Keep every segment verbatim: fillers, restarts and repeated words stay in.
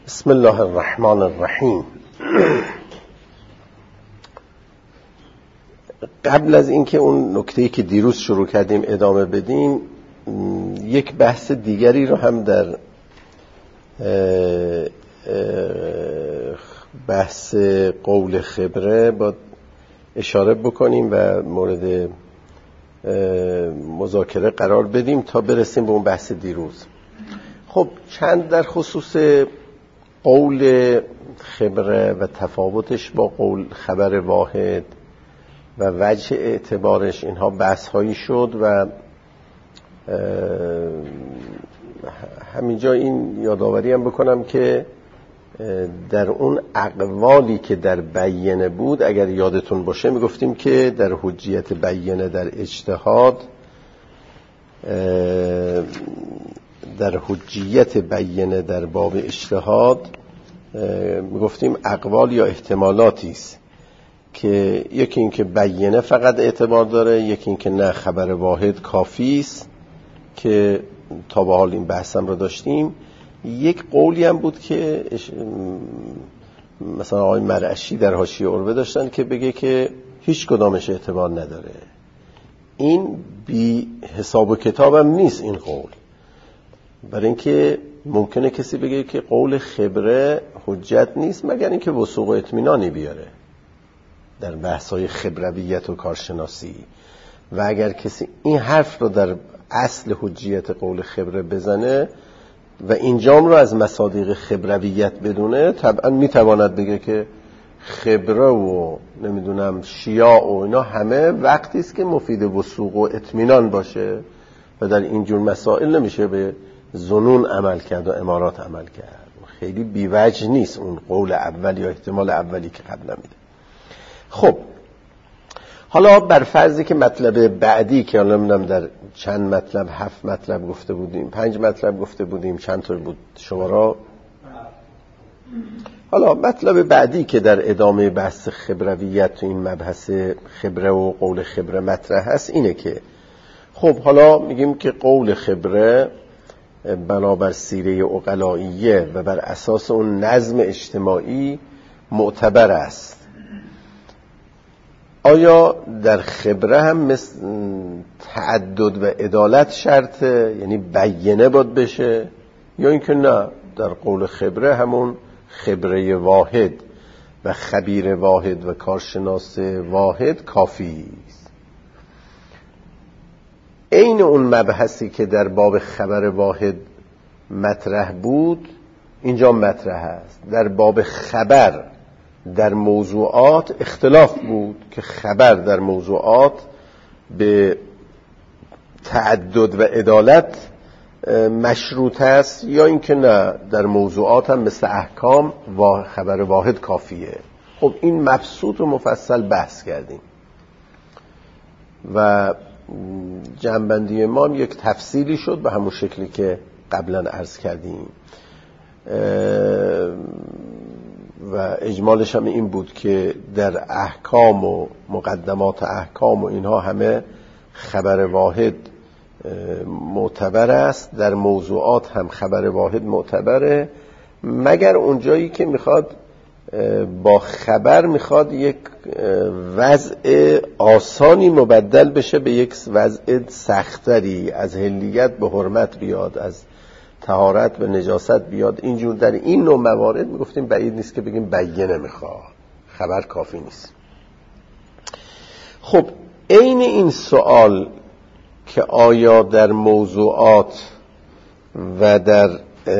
بسم الله الرحمن الرحیم. قبل از اینکه اون نکته‌ای که دیروز شروع کردیم ادامه بدیم، یک بحث دیگری رو هم در بحث قول خبره با اشاره بکنیم و مورد مذاکره قرار بدیم تا برسیم به اون بحث دیروز. خب چند در خصوص قول خبره و تفاوتش با قول خبر واحد و وجه اعتبارش، اینها بحث هایی شد و همینجا این یادآوری هم بکنم که در اون اقوالی که در بیانه بود، اگر یادتون باشه میگفتیم که در حجیت بیانه در اجتهاد، در حجیت بیانه در باب اجتهاد میگفتیم اقوال یا احتمالاتی است که یکی این که بیانه فقط اعتبار داره، یکی این که نه خبر واحد کافی است که تا به حال این بحثم رو داشتیم. یک قولی هم بود که مثلا آقای مرعشی در حاشیه عروه داشتن که بگه که هیچ کدامش اعتبار نداره. این بی حساب و کتابم نیست این قول، برای اینکه ممکنه کسی بگه که قول خبره حجت نیست مگر اینکه وثوق و اطمینانی بیاره در بحث‌های خبرویت و کارشناسی، و اگر کسی این حرف رو در اصل حجیت قول خبره بزنه و اینجام رو از مصادیق خبرویت بدونه، طبعا میتواند بگه که خبره و نمیدونم شیاع و اینا همه وقتی است که مفید وثوق و اطمینان باشه و در اینجور مسائل نمیشه به ظنون عمل کرد و امارات عمل کرد. خیلی بیوجه نیست اون قول اول یا احتمال اولی که قبلا میده. خب حالا بر فرضی که مطلب بعدی که حالا نمیدونم در چند مطلب، هفت مطلب گفته بودیم، پنج مطلب گفته بودیم، چند طور بود شماره؟ حالا مطلب بعدی که در ادامه بحث خبرویت تو این مبحث خبره و قول خبره مطرح هست اینه که خب حالا میگیم که قول خبره بنابر سیره عقلائیه و بر اساس اون نظم اجتماعی معتبر است. آیا در خبره هم مثل تعدد و عدالت شرطه، یعنی بیانه باید بشه، یا اینکه نه در قول خبره همون خبره واحد و خبیر واحد و کارشناس واحد کافی است؟ این اون مبحثی که در باب خبر واحد مطرح بود اینجا مطرح است. در باب خبر در موضوعات اختلاف بود که خبر در موضوعات به تعدد و عدالت مشروط است یا اینکه نه در موضوعات هم مثل احکام و خبر واحد کافیه. خب این مبسوط و مفصل بحث کردیم و جنبندی ما هم یک تفصیلی شد به همون شکلی که قبلا عرض کردیم و اجمالش هم این بود که در احکام و مقدمات احکام و اینها همه خبر واحد معتبر است، در موضوعات هم خبر واحد معتبره، مگر اونجایی که میخواد با خبر میخواد یک وضع آسانی مبدل بشه به یک وضع سختری، از حلیت به حرمت بیاد، از طهارت به نجاست بیاد. اینجور در این نوع موارد میگفتیم بعید نیست که بگیم بیانه میخواد، خبر کافی نیست. خب عین این سوال که آیا در موضوعات و در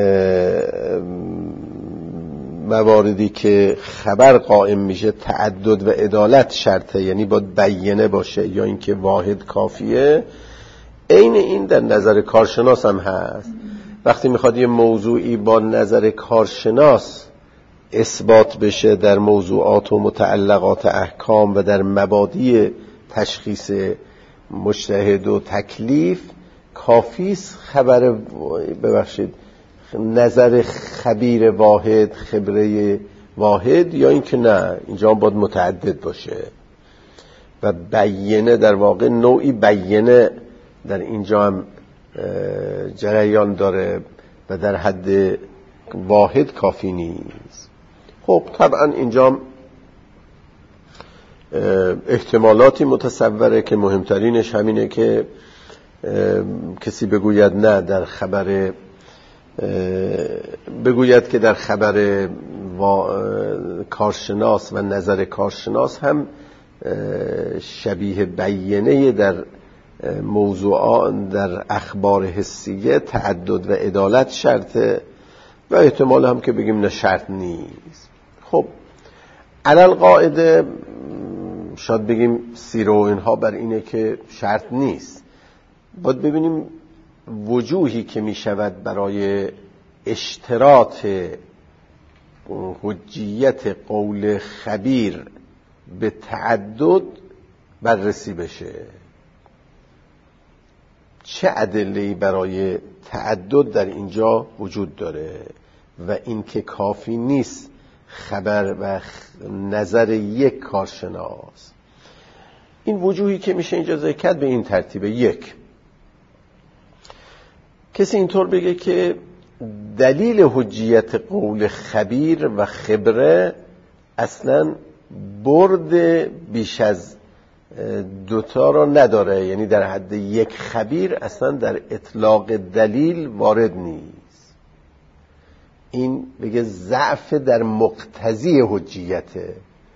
مواردی که خبر قائم میشه تعدد و عدالت شرطه، یعنی باید بیانه باشه یا اینکه واحد کافیه، عین این در نظر کارشناس هم هست. وقتی میخواد یه موضوعی با نظر کارشناس اثبات بشه در موضوعات و متعلقات احکام و در مبادی تشخیص مجتهد و تکلیف، کافیست خبر ببخشید نظر خبیر واحد، خبره واحد، یا اینکه نه اینجا باید متعدد باشه و بیانه در واقع نوعی بیانه در اینجا هم جریان داره و در حد واحد کافی نیست. خب طبعا اینجا احتمالاتی متصوره که مهمترینش همینه که کسی بگوید نه در خبر بگوید که در خبر کارشناس و نظر کارشناس هم شبیه بیانیه در موضوعات در اخبار حسیه تعدد و عدالت شرطه و احتمال هم که بگیم نه شرط نیست. خب علل قاعده شاید بگیم سیره و اینها بر اینه که شرط نیست. باید ببینیم وجوهی که می شود برای اشتراط حجیت قول خبیر به تعدد بررسی بشه. چه ادله‌ای برای تعدد در اینجا وجود داره و این که کافی نیست خبر و نظر یک کارشناس. این وجوهی که میشه اینجا ذکر کرد به این ترتیبه: یک، کسی اینطور بگه که دلیل حجیت قول خبیر و خبره اصلا برد بیش از دوتا را نداره، یعنی در حد یک خبیر اصلا در اطلاق دلیل وارد نیست. این بگه ضعف در مقتضی حجیته.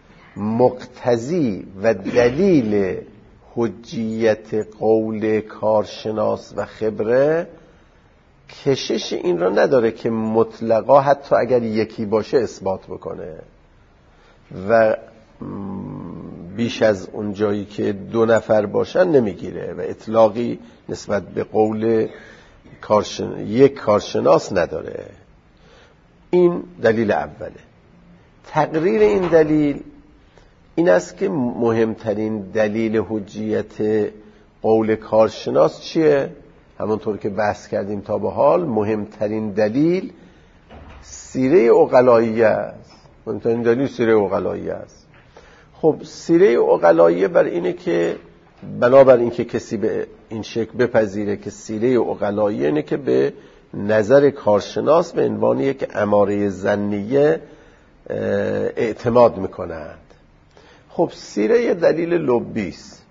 مقتضی و دلیل حجیت قول کارشناس و خبره کشش این را نداره که مطلقا حتی اگر یکی باشه اثبات بکنه و بیش از اون جایی که دو نفر باشن نمیگیره و اطلاقی نسبت به قول کارشن... یک کارشناس نداره. این دلیل اوله. تقریر این دلیل این است که مهمترین دلیل حجیت قول کارشناس چیه؟ همونطور که بحث کردیم تا به حال مهمترین دلیل سیره عقلایی است. مهمترین دلیل سیره عقلایی است. خب سیره عقلایی بر اینه که بنابر اینکه کسی به این شکل بپذیره که سیره عقلایی اینه که به نظر کارشناس به عنوان یک اماره ظنیه اعتماد میکنند. خب سیره یه دلیل لبی است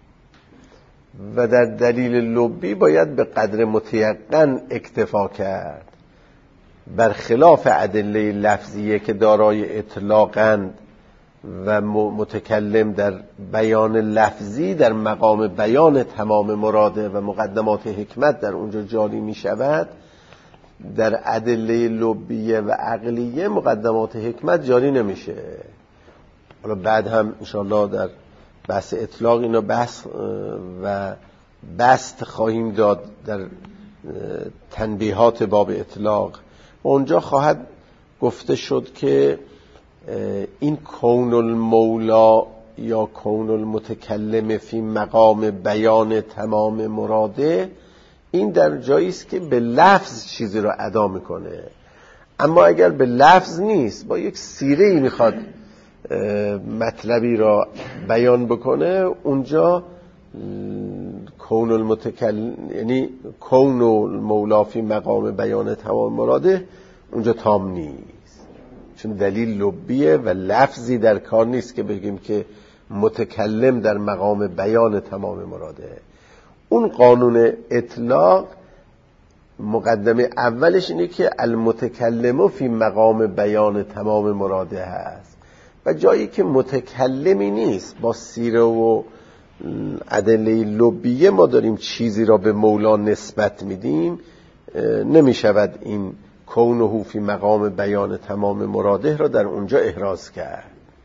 و در دلیل لبی باید به قدر متیقن اکتفا کرد، برخلاف ادله لفظیه که دارای اطلاقند و متکلم در بیان لفظی در مقام بیان تمام مراده و مقدمات حکمت در اونجا جاری می شود. در ادله لبیه و عقلیه مقدمات حکمت جاری نمیشه. حالا بعد هم انشاءالله در بحث اطلاق اینا بحث و بست خواهیم داد در تنبیهات باب اطلاق. اونجا خواهد گفته شد که این کون المولا یا کون المتکلم فی مقام بیان تمام مراده، این در جایی است که به لفظ چیزی رو ادا میکنه. اما اگر به لفظ نیست، با یک سیره‌ای میخواد مطلبی را بیان بکنه، اونجا کون المتکلم یعنی کون المولا فی مقام بیان تمام مراده اونجا تام نیست، چون دلیل لبیه و لفظی در کار نیست که بگیم که متکلم در مقام بیان تمام مراده. اون قانون اطلاق مقدمه اولش اینه که المتکلم فی مقام بیان تمام مراده هست و جایی که متکلمی نیست با سیره و ادله لبیه ما داریم چیزی را به مولا نسبت میدیم، نمی شود این کونه فی مقام بیان تمام مراده را در اونجا احراز کرد.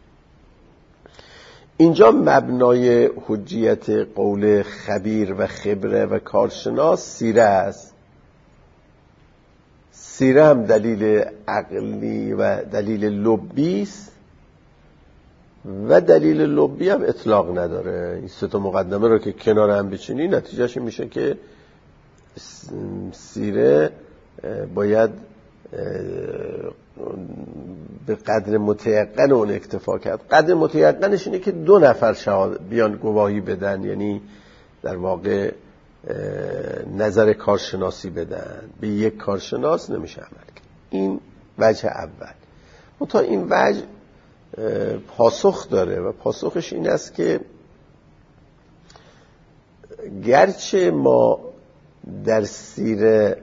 اینجا مبنای حجیت قول خبیر و خبره و کارشناس سیره است. سیره هم دلیل عقلی و دلیل لبی است و دلیل لبی هم اطلاق نداره. این سه تا مقدمه رو که کنار هم بچینی نتیجهش میشه که سیره باید به قدر متیقن اون اکتفا کرد. قدر متیقنش اینه که دو نفر شهاد بیان گواهی بدن، یعنی در واقع نظر کارشناسی بدن. به یک کارشناس نمیشه عمل کرد. این وجه اول. منتها این وجه پاسخ داره و پاسخش این است که گرچه ما در سیره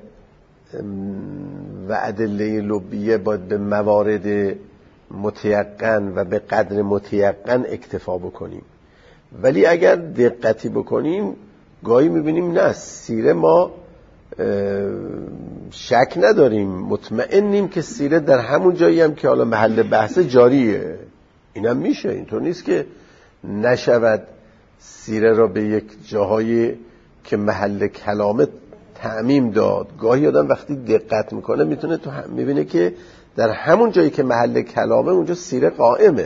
و ادله لبیه باید به موارد متیقن و به قدر متیقن اکتفا بکنیم، ولی اگر دقتی بکنیم گاهی میبینیم نه، سیره ما شک نداریم، مطمئنیم که سیره در همون جایی هم که حالا محل بحث جاریه. اینم میشه، اینطور نیست که نشود سیره را به یک جاهایی که محل کلامه تعمیم داد. گاهی آدم وقتی دقت میکنه میتونه تو هم میبینه که در همون جایی که محل کلامه اونجا سیره قائمه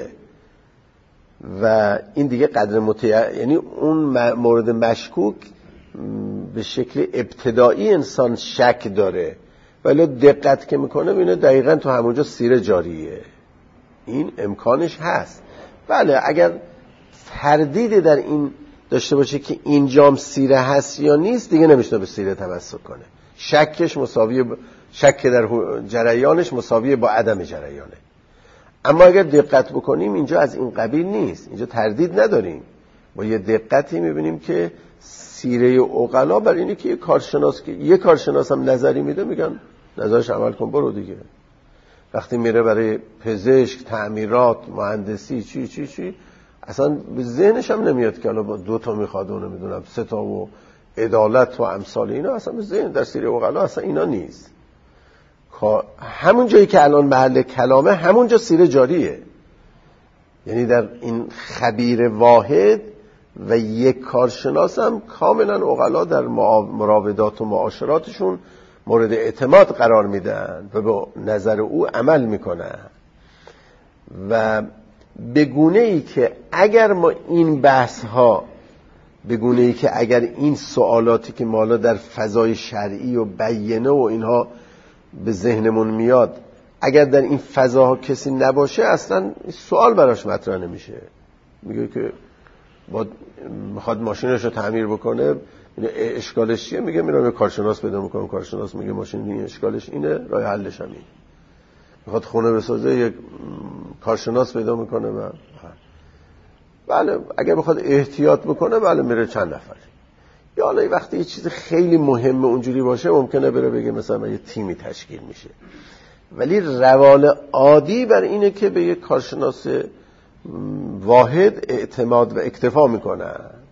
و این دیگه قدر متع... یعنی اون مورد مشکوک به شکل ابتدایی انسان شک داره، ولی دقت که میکنه میبینه دقیقاً تو همونجا سیره جاریه. این امکانش هست. بله، اگر تردیدی در این داشته باشه که اینجام سیره هست یا نیست، دیگه نمیشه به سیره توسل کنه. شکش مساوی ب... شک در جریانش مساوی با عدم جریانه. اما اگر دقت بکنیم اینجا از این قبیل نیست، اینجا تردید نداریم. با یه دقتی میبینیم که سیره عقلا بر اینه که یه کارشناس که یه کارشناس هم نظری میده میگن نظرش عمل کن برو دیگه. وقتی میره برای پزشک، تعمیرات، مهندسی چی چی چی اصلا به ذهنش هم نمیاد که حالا دو تا میخواد و نمیدونم سه تا و عدالت و امثال اینا، اصلا به ذهن در سیره عقلا اصلا اینا نیست. همون جایی که الان محل کلامه همونجا سیره جاریه. یعنی در این خبیر واحد و یک کارشناس هم کاملا عقلا در مراودات و معاشراتشون مورد اعتماد قرار میدن و به نظر او عمل میکنن و به گونه ای که اگر ما این بحث ها به گونه ای که اگر این سوالاتی که ما در فضای شرعی و بیینه و اینها به ذهنمون میاد، اگر در این فضاها کسی نباشه اصلا سوال براش مطرح نمیشه. میگه که با میخواد ماشینش رو تعمیر بکنه، اشکالش چیه؟ میگه میرم یه کارشناس پیدا میکنم، کارشناس میگه ماشین این اشکالش اینه، راه حلش همین. میخواد خونه بسازه، یک کارشناس پیدا میکنه و بله اگر بخواد احتیاط بکنه بله میره چند نفر. یا حالا وقتی یه چیز خیلی مهمه اونجوری باشه ممکنه بره بگه مثلا یه تیمی تشکیل میشه، ولی روال عادی بر اینه که به یک کارشناس واحد اعتماد و اکتفا میکنه.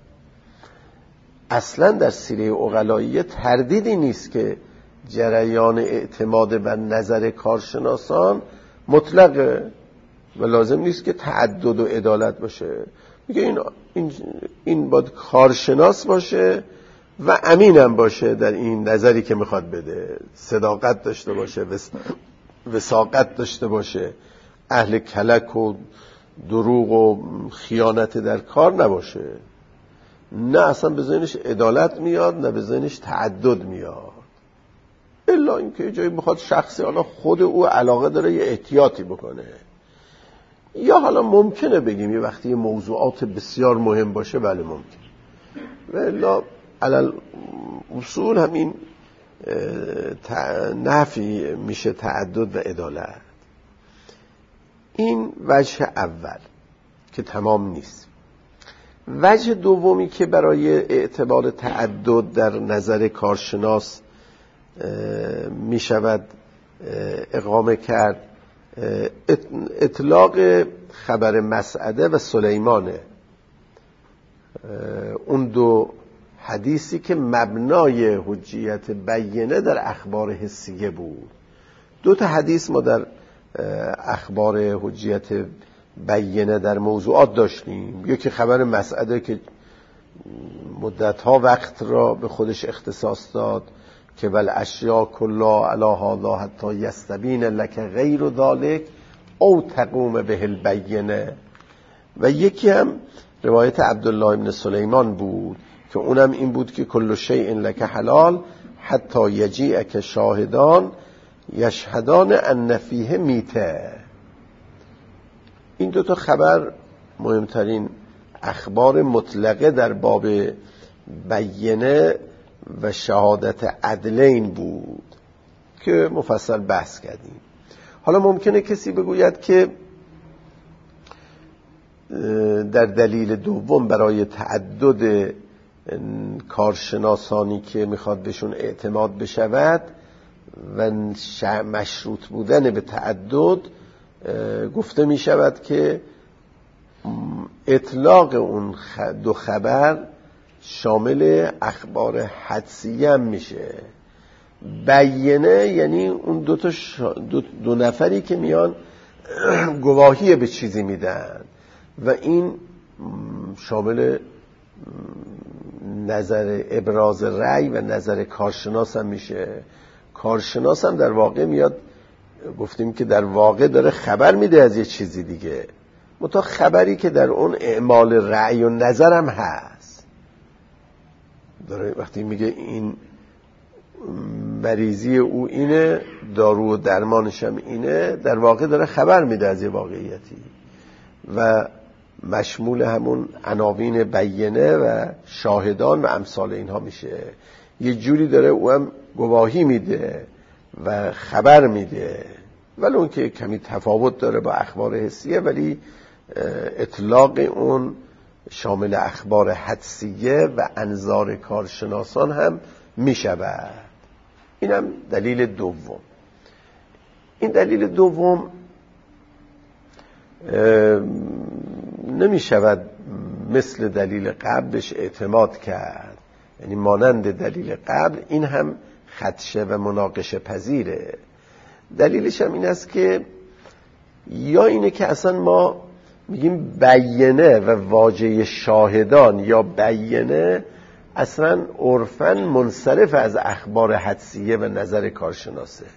اصلا در سیره عقلاییه تردیدی نیست که جریان اعتماد بر نظر کارشناسان مطلقه و لازم نیست که تعدد و عدالت باشه. میگه این این این باید کارشناس باشه و امینم باشه در این نظری که میخواد بده، صداقت داشته باشه، وثاقت داشته باشه، اهل کلک و دروغ و خیانت در کار نباشه. نه اصلا به ذهنش عدالت میاد، نه به ذهنش تعدد میاد، الا اینکه جایی بخواد شخصی حالا خود او علاقه داره یه احتیاطی بکنه، یا حالا ممکنه بگیم یه وقتی یه موضوعات بسیار مهم باشه بله ممکن، و الا علل اصول همین نفی میشه تعدد و عدالت. این وجه اول که تمام نیست. وجه دومی که برای اعتبار تعدد در نظر کارشناس می شود اقامه کرد اطلاق خبر مسعده و سلیمانه، اون دو حدیثی که مبنای حجیت بیینه در اخبار حسیه بود. دو تا حدیث ما در اخبار حجیت بیینه در موضوعات داشتیم. یکی خبر مسعده که مدتها وقت را به خودش اختصاص داد که بل اشیا کلا علی هذا حتی یستبین لک غیر ذلک او تقوم به البینه، و یکی هم روایت عبدالله ابن سلیمان بود که اونم این بود که کل شیء لک حلال حتی یجیئک شاهدان یشهدان ان فیه میته. این دو تا خبر مهمترین اخبار مطلقه در باب بیینه و شهادت عدلین بود که مفصل بحث کردیم. حالا ممکنه کسی بگوید که در دلیل دوم برای تعدد کارشناسانی که میخواد بهشون اعتماد بشود و مشروط بودن به تعدد گفته میشود که اطلاق اون دو خبر شامل اخبار حدسیه هم میشه. بیینه یعنی اون دو, تا شا... دو... دو نفری که میان گواهی به چیزی میدن و این شامل نظر ابراز رأی و نظر کارشناس هم میشه. کارشناس هم در واقع میاد، گفتیم که در واقع داره خبر میده از یه چیزی دیگه، متا خبری که در اون اعمال رأی و نظر هم هست. داره وقتی میگه این مریضی او اینه، دارو و درمانش هم اینه، در واقع داره خبر میده از یه واقعیتی و مشمول همون عناوین بیینه و شاهدان و امثال اینها میشه. یه جوری داره او هم گواهی میده و خبر میده، ولی اون که کمی تفاوت داره با اخبار حسیه، ولی اطلاق اون شامل اخبار حدسیه و انظار کارشناسان هم میشود. این هم دلیل دوم. این دلیل دوم نمی شود مثل دلیل قبلش اعتماد کرد، یعنی مانند دلیل قبل این هم خدشه و مناقشه پذیره. دلیلش هم این است که یا اینه که اصلا ما میگیم بیینه و واژه شاهدان یا بیینه اصلا عرفاً منصرف از اخبار حدسیه و نظر کارشناسه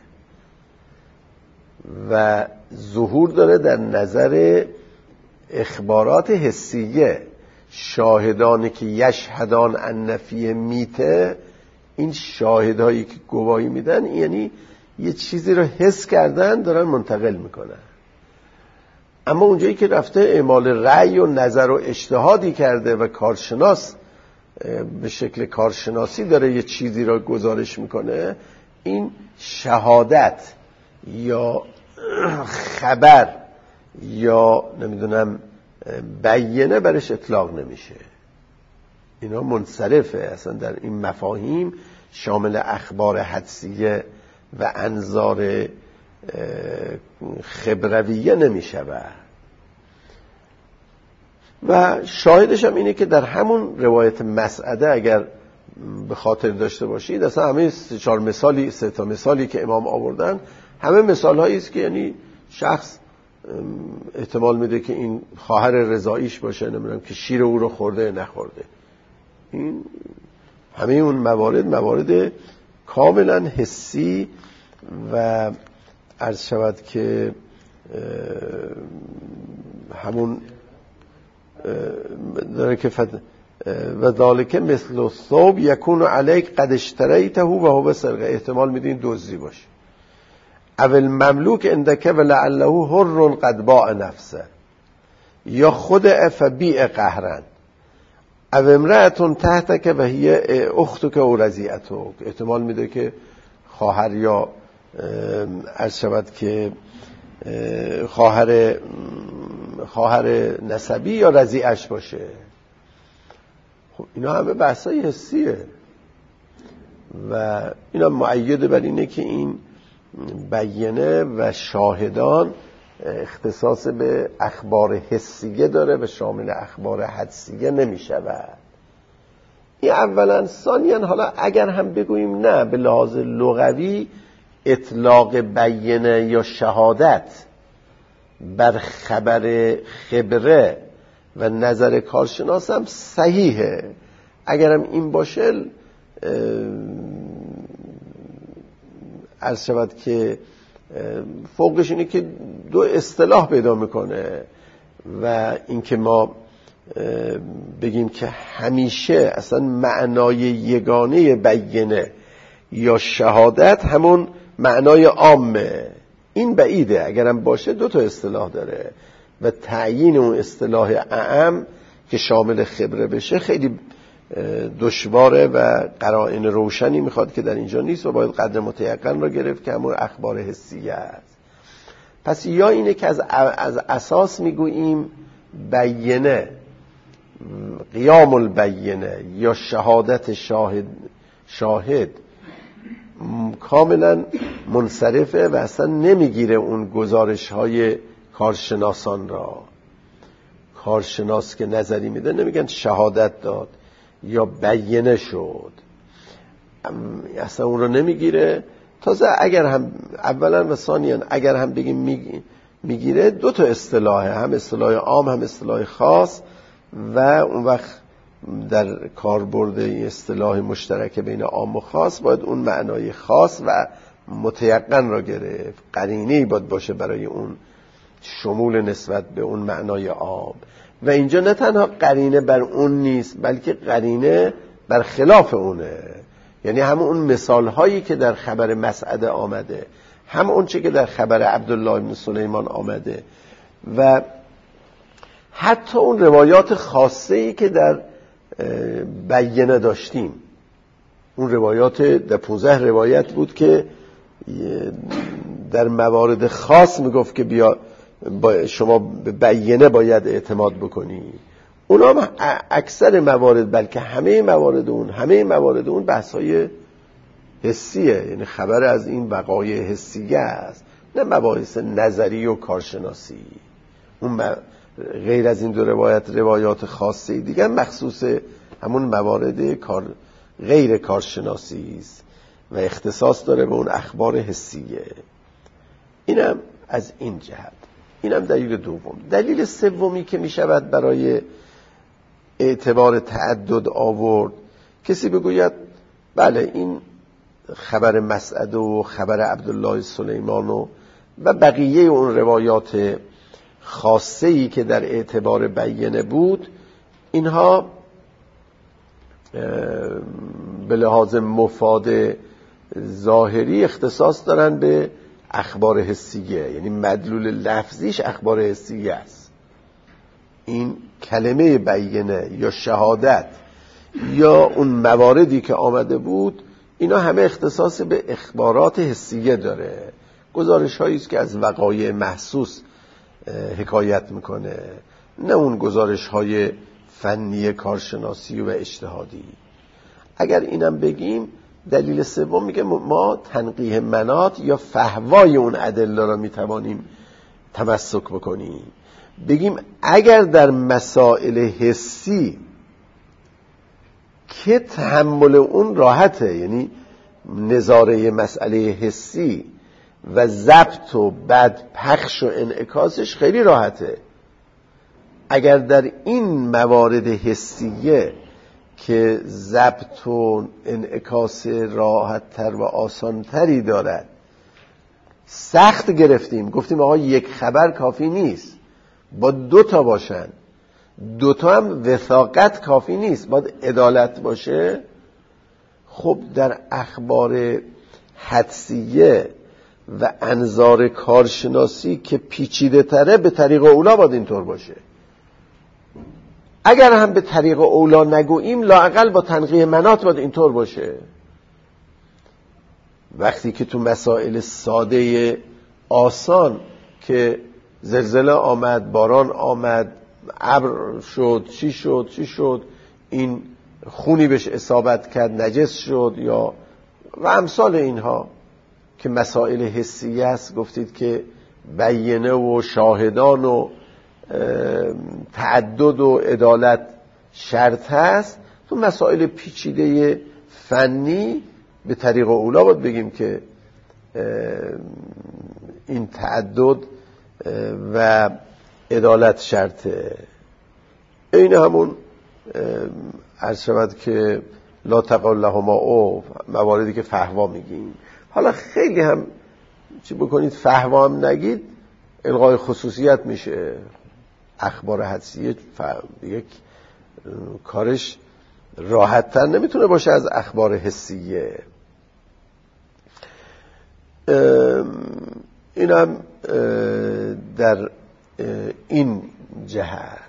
و ظهور داره در نظر اخبارات حسیه. شاهدانی که یشهدان ان فیه میته، این شاهدهایی که گواهی میدن یعنی یه چیزی رو حس کردن دارن منتقل میکنن. اما اونجایی که رفته اعمال رأی و نظر و اجتهادی کرده و کارشناس به شکل کارشناسی داره یه چیزی را گزارش میکنه، این شهادت یا خبر یا نمیدونم بیینه برش اطلاق نمیشه. اینا منصرفه، اصلا در این مفاهیم شامل اخبار حدسیه و انظار خبرویه نمیشود. و شاهدش هم اینه که در همون روایت مسعده اگر به خاطر داشته باشید، اصلا همه سه چهار مثالی سه تا مثالی که امام آوردن همه مثال هایی است که یعنی شخص احتمال میده که این خواهر رضاییش باشه، نمیدونم که شیر او رو خورده نخورده. این همه اون موارد موارد کاملا حسی و عرض شود که همون داره که فد و ذالک مثل الثوب یکون علیک قد اشتریته و هو سرقه، احتمال میدین دزدی باشه. اول مملوک عندک و لعله حر قد باع نفسه، یا خود فبیع قهرن، او امرأتون تحتک و هی اختک و رضیعتک، احتمال میده که خواهر یا عرض شود که خواهر خواهر نسبی یا رضیعش باشه. خب اینا همه بحثای حسیه و اینا مؤید بر اینه که این بیینه و شاهدان اختصاص به اخبار حسیه داره و شامل اخبار حدسیه نمی شود. این اولا. ثانیاً حالا اگر هم بگوییم نه، به لحاظ لغوی اطلاق بیینه یا شهادت بر خبر خبره و نظر کارشناس هم صحیحه. اگرم این باشه عرض شود که فوقش اینه که دو اصطلاح پیدا میکنه و اینکه ما بگیم که همیشه اصلا معنای یگانه بیینه یا شهادت همون معنای عامه، این بعیده. اگرم باشه دو تا اصطلاح داره و تعیین اون اصطلاح اعم که شامل خبره بشه خیلی دشواره و قرائن روشنی میخواد که در اینجا نیست و باید قدر متیقن را گرفت که همون اخبار حسیه است. پس یا اینه که از, از اساس میگوییم بینه، قیام البینه یا شهادت شاهد شاهد کاملا منصرفه و اصلا نمیگیره اون گزارش های کارشناسان را. کارشناس که نظری میده نمیگن شهادت داد یا بینه شد، اصلا اون رو نمیگیره. تازه اگر هم اولا و ثانیا اگر هم بگیم میگیره، دو تا اصطلاحه، هم اصطلاح عام هم اصطلاح خاص، و اون وقت در کاربرد این اصطلاح مشترک بین عام و خاص باید اون معنای خاص و متیقن را گرفت، قرینه‌ای باید باشه برای اون شمول نسبت به اون معنای عام. و اینجا نه تنها قرینه بر اون نیست، بلکه قرینه بر خلاف اونه. یعنی همون اون مثال هایی که در خبر مسعده آمده، هم اون چه که در خبر عبدالله بن سلیمان آمده، و حتی اون روایات خاصه‌ای که در بینه داشتیم. اون روایات در پونزده روایت بود که در موارد خاص میگفت که بیا با شما به بینه باید اعتماد بکنی. اونا هم اکثر موارد، بلکه همه موارد اون همه موارد اون بحث‌های حسیه، یعنی خبر از این وقایع حسیه است، نه مباحث نظری و کارشناسی. اون غیر از این دو روایت روایات خاصه دیگه مخصوص همون موارد کار غیر کارشناسی است و اختصاص داره به اون اخبار حسیه. اینم از این جهت. اینم دلیل دوم. دلیل سومی که می شود برای اعتبار تعدد آورد، کسی بگوید بله این خبر مسعد و خبر عبدالله سلیمان و و بقیه اون روایات خاصه‌ای که در اعتبار بینه بود، اینها به لحاظ مفاد ظاهری اختصاص دارن به اخبار حسیه، یعنی مدلول لفظیش اخبار حسیه است. این کلمه بینه یا شهادت یا اون مواردی که آمده بود، اینا همه اختصاص به اخبارات حسیه داره، گزارش هایی است که از وقایع محسوس حکایت میکنه، نه اون گزارش های فنی کارشناسی و اجتهادی. اگر اینم بگیم، دلیل سوم میگه ما تنقیح مناط یا فحوای اون ادله را میتوانیم تمسک بکنیم. بگیم اگر در مسائل حسی که تحمل اون راحته، یعنی نظاره مسئله حسی و ضبط و بعد پخش و انعکاسش خیلی راحته، اگر در این موارد حسیه که ضبط و انعکاس راحت تر و آسان تری دارد سخت گرفتیم، گفتیم آقا یک خبر کافی نیست، با دو تا باشن، دو تا هم وثاقت کافی نیست، باید عدالت باشه. خب در اخبار حدسیه و انظار کارشناسی که پیچیده تره، به طریق اولا باید اینطور باشه. اگر هم به طریق اولا نگوییم، لااقل با تنقیح مناط باید اینطور باشه. وقتی که تو مسائل ساده آسان که زلزله آمد، باران آمد، ابر شد، چی شد چی شد، این خونی بهش اصابت کرد، نجس شد، یا و امثال اینها که مسائل حسیه است، گفتید که بینه و شاهدان و تعدد و عدالت شرط هست. تو مسائل پیچیده فنی به طریق اولا باید بگیم که این تعدد و عدالت شرطه. این همون عرض شود که لا تقل لهما او، مواردی که فحوا میگیم. حالا خیلی هم چی بکنید فحوا هم نگید، الغای خصوصیت میشه. اخبار حدسیه یک کارش راحت تر نمیتونه باشه از اخبار حسیه. اینم در این جهت.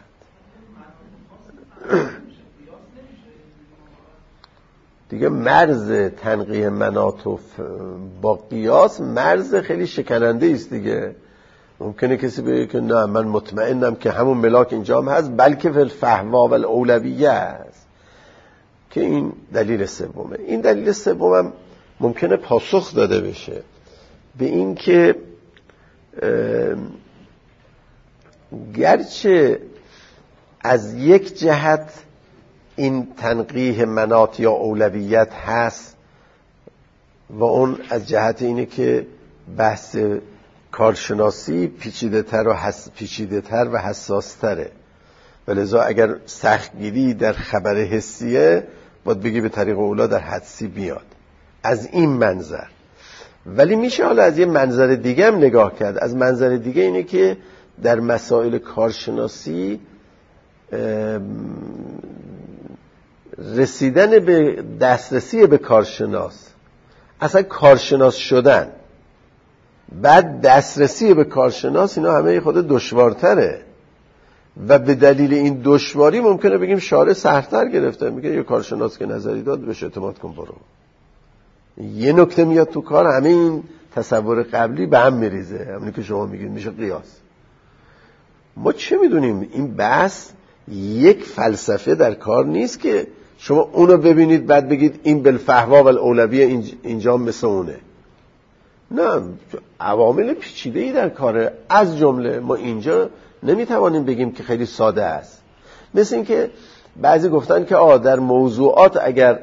دیگه مرز تنقیح مناط با قیاس مرز خیلی شکننده است دیگه. ممکنه کسی بگه که نه من مطمئنم که همون ملاک اینجا هم هست، بلکه فی الفهوا و الاولویه است، که این دلیل سومه. این دلیل سومم ممکنه پاسخ داده بشه به این که گرچه از یک جهت این تنقیح مناط یا اولویت هست و اون از جهت اینه که بحث کارشناسی پیچیده تر و حس... پیچیده تر و حساس تره، ولذا اگر سختگیری در خبر حسیه باید بگی به طریق اولا در حدسی بیاد از این منظر. ولی میشه حالا از یه منظر دیگه هم نگاه کرد. از منظر دیگه اینه که در مسائل کارشناسی رسیدن به دسترسی به کارشناس، اصلا کارشناس شدن بعد دسترسی به کارشناس، اینا همه خود دشوارتره و به دلیل این دشواری ممکنه بگیم شارع سخت‌تر گرفته، میگه یه کارشناس که نظری داد بهش اعتماد کن برو. یه نکته میاد تو کار، همه این تصور قبلی به هم میریزه، همونی که شما میگید میشه قیاس. ما چه میدونیم؟ این بحث یک فلسفه در کار نیست که شما اونو ببینید بعد بگید این بالفهوا و الاولویه اینجا مثل اونه. نه، عوامل پیچیده‌ای در کاره. از جمله ما اینجا نمیتوانیم بگیم که خیلی ساده است. مثل این که بعضی گفتن که آه در موضوعات اگر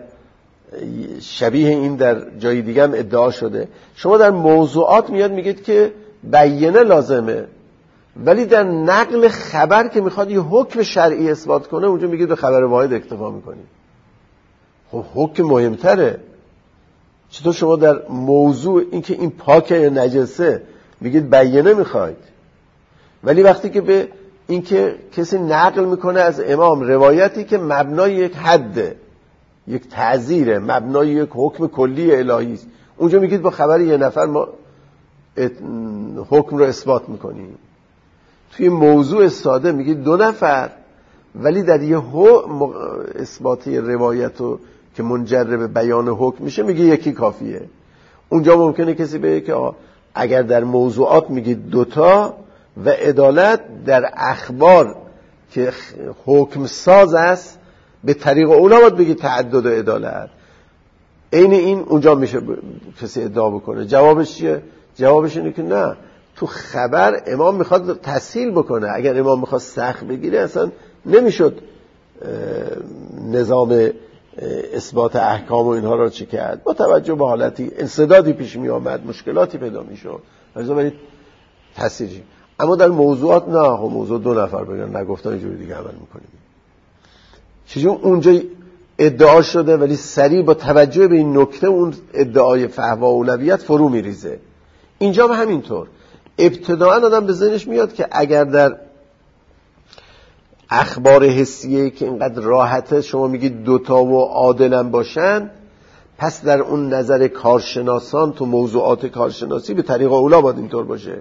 شبیه این در جای دیگه هم ادعا شده، شما در موضوعات میاد میگید که بیانه لازمه، ولی در نقل خبر که میخواد یه حکم شرعی اثبات کنه اونجا میگید به خبر واحد اکتفا میکنید. خب حکم مهمتره. چطور شما در موضوع اینکه این پاکه یا نجسه میگید بیانه میخواید، ولی وقتی که به اینکه کسی نقل میکنه از امام روایتی که مبنای یک حده، یک تعزیره، مبنای یک حکم کلی الهی است، اونجا میگید با خبر یه نفر ما حکم رو اثبات میکنیم. توی موضوع ساده میگید دو نفر، ولی در یه اثباتی روایتو که منجر به بیان حکم میشه میگه یکی کافیه. اونجا ممکنه کسی بگه که اگر در موضوعات میگید دوتا و عدالت، در اخبار که حکم ساز است به طریق اولا باید بگید تعدد و عدالت. عین این اونجا میشه ب... کسی ادعا بکنه. جوابش چیه؟ جوابش اینه که نه، تو خبر امام میخواد تسهیل بکنه. اگر امام میخواد سخت بگیره اصلا نمیشد نظام اثبات احکام و اینها را چه کرد. با توجه به حالتی انسدادی پیش می آمد، مشکلاتی پیدا می شد، لازم برید تسهیل. اما در موضوعات نه، خب موضوع دو نفر بگن نگفتن اینجوری دیگه عمل میکنیم. چجور اونجا ادعا شده ولی سریع با توجه به این نکته اون ادعای فهوا و اولویت فرو میریزه. اینجا هم همینطور. ابتداءً آدم به ذهنش میاد که اگر در اخبار حسیه که اینقدر راحته شما میگید دوتا و عادلن باشن، پس در اون نظر کارشناسان تو موضوعات کارشناسی به طریق اولا باید اینطور باشه.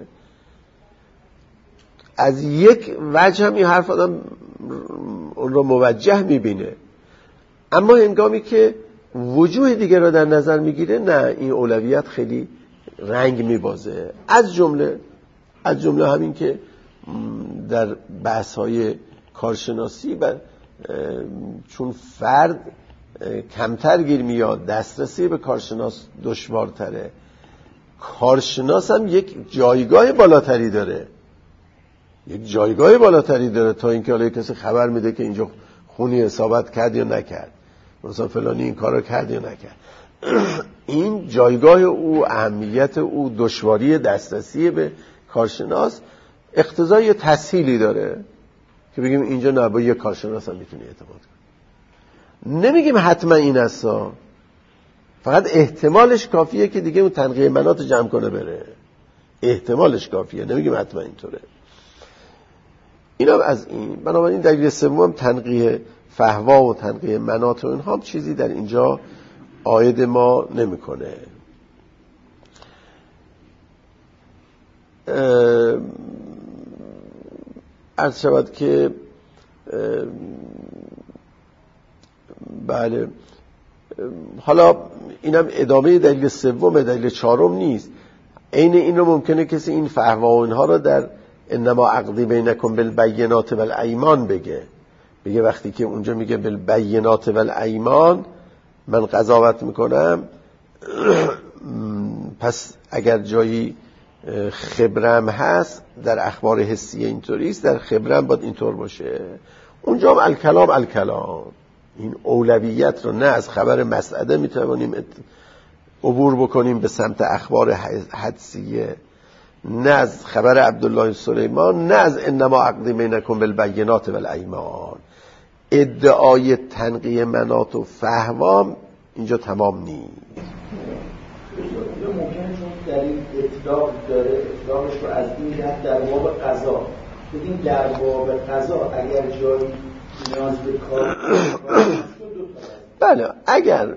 از یک وجه هم این حرف آدم اون رو موجه میبینه، اما هنگامی که وجوه دیگه رو در نظر میگیره نه، این اولویت خیلی رنگ میبازه. از جمله از جمله همین که در بحث‌های کارشناسی و چون فرد کمتر گیر میاد، دسترسی به کارشناس دشوارتره. کارشناس هم یک جایگاه بالاتری داره، یک جایگاه بالاتری داره تا اینکه حالا کسی خبر میده که اینجا خونی اصابت کرد یا نکرد، مثلا فلانی این کارو کرد یا نکرد. این جایگاه او، اهمیت او، دشواری دسترسی به کارشناس اقتضای تسهیلی داره که بگیم اینجا نه، با یک کارشناس هم میتونی اعتماد کنی. نمیگیم حتما این هستا، فقط احتمالش کافیه که دیگه اون تنقیه مناط جمع کنه بره. احتمالش کافیه، نمیگیم حتما اینطوره. اینا از این. بنابراین دلیل سوم تنقیه فهوا و تنقیه مناط و اینها هم چیزی در اینجا عاید ما نمیکنه. عرض شود که بله، حالا اینم ادامه دلیل سوم، دلیل چهارم نیست. عین این رو ممکنه کسی این فهوا و اینها رو در انما عقدی بینکم بالبینات والایمان بگه بگه وقتی که اونجا میگه بالبینات والایمان من قضاوت میکنم پس اگر جایی خبرم هست در اخبار حسی اینطوریست، در خبرم باید اینطور باشه. اونجا هم الکلام الکلام این اولویت رو نه از خبر مسعده میتوانیم عبور بکنیم به سمت اخبار حدسیه، نه از خبر عبدالله سلیمان، نه از انما عقدی بینکم بالبینات والایمان. ادعای تنقیه منات و فهوام اینجا تمام نیست. ممکنه چون در این اطلاق داره اطلاقش رو از این جهت در باب قضا بگیم در باب قضا اگر جایی نیاز به کار بله اگر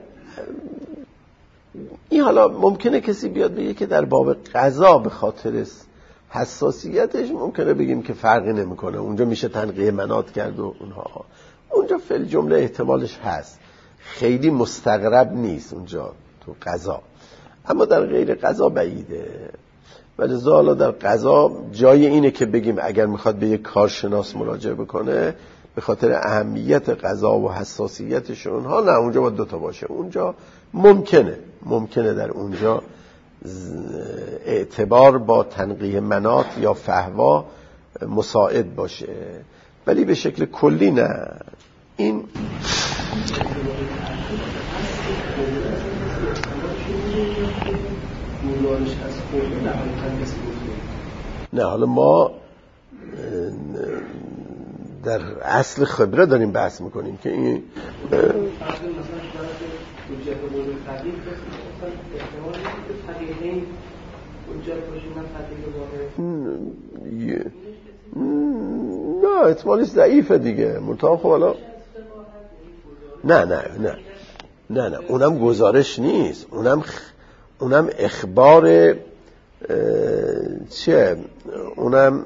این حالا ممکنه کسی بیاد بگه که در باب قضا به خاطر حساسیتش ممکنه بگیم که فرقی نمیکنه اونجا میشه تنقیه منات کرد و اونها، اونجا فعل جمله احتمالش هست، خیلی مستغرب نیست اونجا تو قضا، اما در غیر قضا بعیده. ولی حالا در قضا جای اینه که بگیم اگر میخواد به یک کارشناس مراجعه بکنه به خاطر اهمیت قضا و حساسیتش اونها، نه اونجا باید دوتا باشه. اونجا ممکنه ممکنه در اونجا اعتبار با تنقیه منات یا فهوا مساعد باشه، ولی به شکل کلی نه. این نه حالا ما در اصل خبره داریم بحث میکنیم که این نه احتمالی ضعیفه دیگه منطقه. خب حالا نه نه نه نه نه اونم گزارش نیست، اونم خ... اونم اخبار چیه، اونم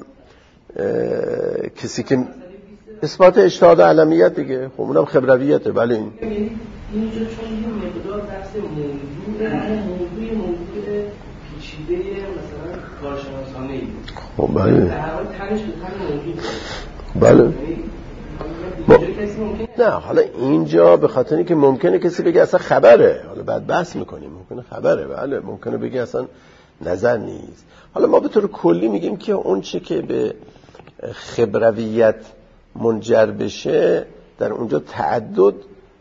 کسی که اثبات اجتهاد علمیت دیگه، خب اونم خبرویته. بله این اینجا چون یه مقدار بحث موضوع اما موضوع موضوع پیچیده مثلا کارشناسانه ای خب بله در حال تنش به تن موضوع بله با... نه حالا اینجا به خاطر اینکه ممکنه کسی بگه اصلا خبره، حالا بعد بحث میکنیم ممکنه خبره، بله ممکنه بگه اصلا نظر نیست. حالا ما به طور کلی میگیم که اون چه که به خبرویت منجر بشه در اونجا تعدد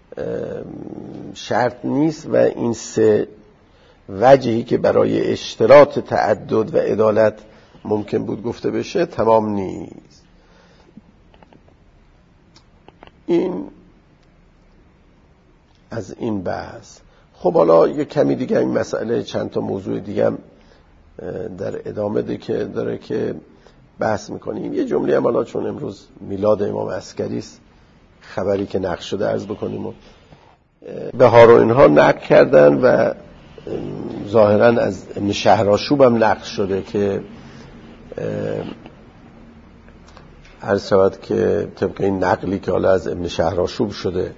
شرط نیست و این سه وجهی که برای اشتراط تعدد و عدالت ممکن بود گفته بشه تمام نیست. این از این بحث. خب حالا یه کمی دیگه این مسئله چند تا موضوع دیگه هم در ادامه ده که داره که بحث میکنیم. یه جمله هم حالا چون امروز میلاد امام عسکری است خبری که نقل شده عرض بکنیم و بهار و اینها نقل کردن و ظاهرا از ابن شهرآشوب هم نقل شده که عرض شود که طبق این نقلی که حالا از ابن شهرآشوب شده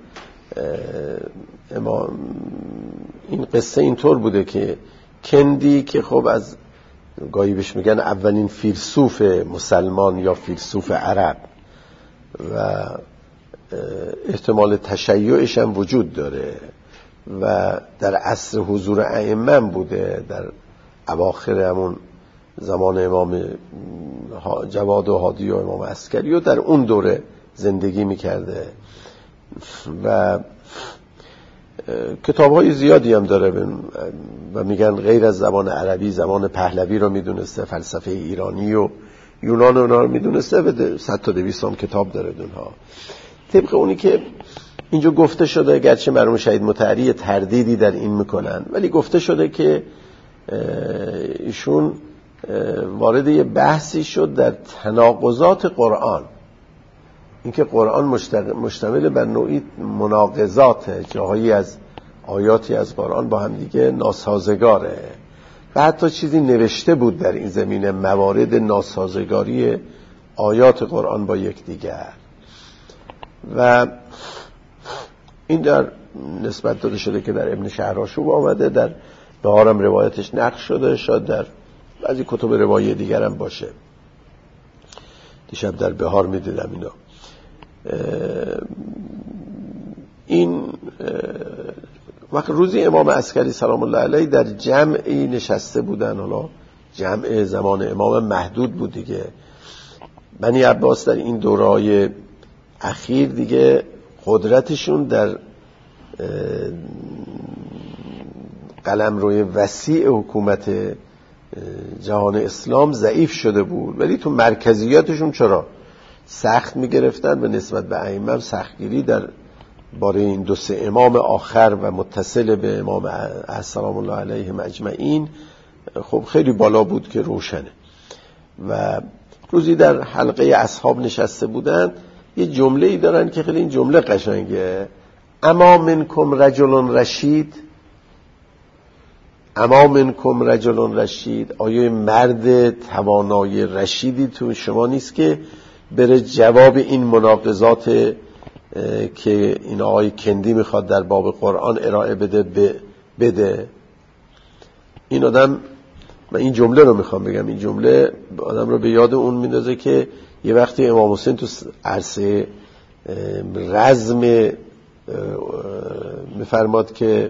اما این قصه اینطور بوده که کندی که خب از گاهی بهش میگن اولین فیلسوف مسلمان یا فیلسوف عرب و احتمال تشیعش هم وجود داره و در عصر حضور ائمه بوده، در اواخر همون زمان امام جواد و هادی و امام عسکری و در اون دوره زندگی میکرده و کتاب‌های زیادی هم داره و میگن غیر از زبان عربی زبان پهلوی رو میدونسته، فلسفه ایرانی و یونان اونا رو میدونسته و صد تا دویست هم کتاب داره دونها. طبق اونی که اینجا گفته شده، گرچه مرحوم شهید مطهری تردیدی در این میکنن ولی گفته شده که ایشون وارد یه بحثی شد در تناقضات قرآن، اینکه قرآن مشتمل بر نوعی مناقضات، جاهایی از آیاتی از قرآن با هم دیگه ناسازگاره و حتی چیزی نوشته بود در این زمینه موارد ناسازگاری آیات قرآن با یکدیگر و این در نسبت داده شده که در ابن شهرآشوب آمده، در بهارم روایتش نقل شده، شاید در بعضی کتب روایی دیگر هم باشه. دیشب در بهار میدیدم اینا. این وقت روزی امام عسکری سلام الله علیه در جمعی نشسته بودن، حالا جمع زمان امام محدود بود دیگه. بنی عباس در این دوره‌های اخیر دیگه قدرتشون در قلمروی وسیع حکومت جهان اسلام ضعیف شده بود، ولی تو مرکزیاتشون چرا سخت میگرفتن و نسبت به ائمه سختگیری در باره این دو سه امام آخر و متصل به امام سلام الله علیهم اجمعین خب خیلی بالا بود که روشنه. و روزی در حلقه اصحاب نشسته بودن، یه جمله‌ای دارن که خیلی این جمله قشنگه: اما منکم رجل رشید، اما منکم رجل رشید، آیا مرد توانای رشیدی تو شما نیست که بره جواب این مناقضات که این آقای کندی میخواد در باب قرآن ارائه بده بده؟ این آدم، من این جمله رو میخوام بگم، این جمله آدم رو به یاد اون میندازه که یه وقتی امام حسین تو عرصه رزم میفرماد که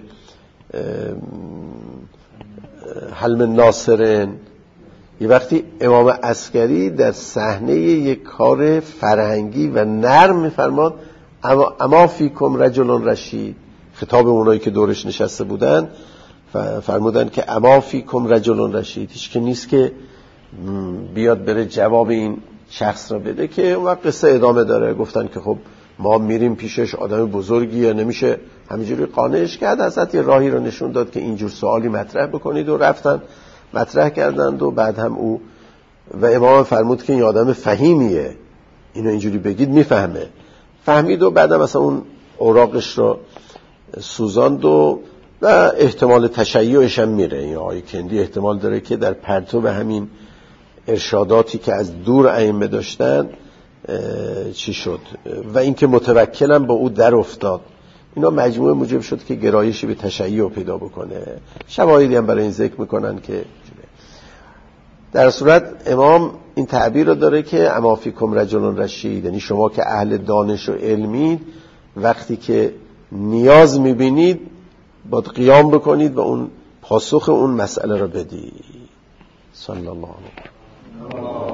حلم ناصرن، یه وقتی امام عسکری در صحنه یک کار فرهنگی و نرم میفرماد اما فیکم رجل رشید، خطاب اونایی که دورش نشسته بودن فرمودن که اما فیکم رجل رشید، هیچ که نیست که بیاد بره جواب این شخص را بده. که اون وقت قصه ادامه داره، گفتن که خب ما میریم پیشش، آدم بزرگیه، نمیشه همینجوری قانعش کرد. حضرت یه راهی رو نشون داد که اینجور سوالی مطرح بکنید و رفتن مطرح کردند و بعد هم او و امام فرمود که این آدم فهیمیه، اینو اینجوری بگید میفهمه. فهمید و بعدم مثلا اون اوراقش رو سوزاند و و احتمال تشیعش هم میره. این آقای کندی احتمال داره که در پرتو همین ارشاداتی که از دور ائمه داشتن چی شد و اینکه متوکلم با او در افتاد، اینا مجموعه موجب شد که گرایشی به تشیع پیدا بکنه. شواهدی هم برای این ذکر میکنن که در صورت امام این تعبیر رو داره که اما فیکم رجل رشید، یعنی شما که اهل دانش و علمید، وقتی که نیاز میبینید باید قیام بکنید و اون پاسخ اون مسئله رو بدید. صلی الله علیه و